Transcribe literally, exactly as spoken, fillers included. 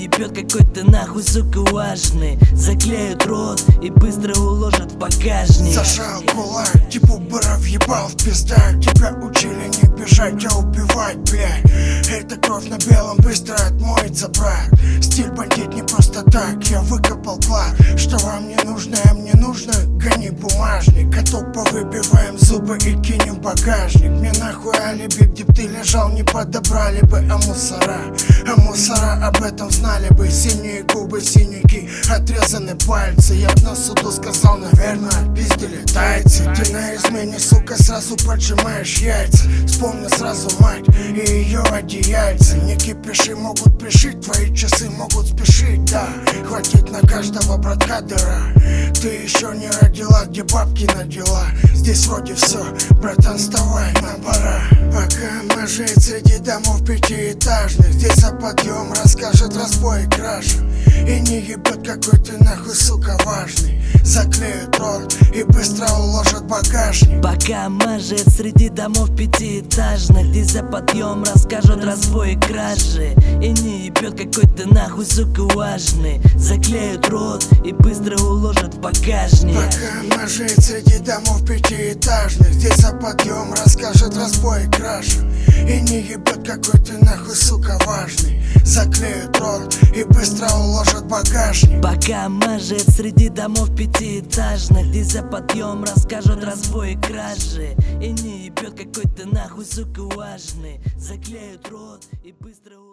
ебет какой-то нахуй, сука, важный. Заклеют рот и быстро уложат в багажник. Зажал кулак, типа быра въебал в пиздак. Тебя учили не бежать, а убивать, блядь. Эта кровь на белом быстро отмоется, брат. Стиль бандит не просто так, я выкопал клад. Что вам не нужно, а мне нужно, гони бумажник. А то повыбиваем зубы и кинем в багажник. Мне нахуй алиби, где б ты лежал, не подобрали бы. А мусора, а мусора об этом знали бы. Синие губы, синяки, отрезаны пальцы. Я на суду сказал, наверное, пиздили тайцы. Ты на измене, сука, сразу поджимаешь яйца. Вспомни сразу мать и ее одеяльцы. Не кипиши, могут пришить, твои часы могут спешить, да. Хватит на каждого братка дыра. Ты еще не родила, где бабки на дела. Здесь вроде все, братан, вставай, нам пора. Пока мажет среди домов пятиэтажных. Здесь за подъем расскажет разбой и краша. И не ебет какой ты нахуй, сука, важный. Заклеют рот и быстро уложат в багажник. Пока мажет среди домов пятиэтажных. Здесь за подъем расскажут разбой и кражи. И не ебет какой ты нахуй, сука, важный. Заклеют рот и быстро уложат в багажник. Пока мажет среди домов пятиэтажных. Здесь за подъем расскажет разбой и краша. И не ебет какой ты нахуй, сука, важный. Заклеют рот и быстро уложат в багажник. Пока мажет среди домов пятиэтажных. Здесь за подъем расскажут разбой и кражи. И не ебет какой ты нахуй, сука, важный. Заклеют рот и быстро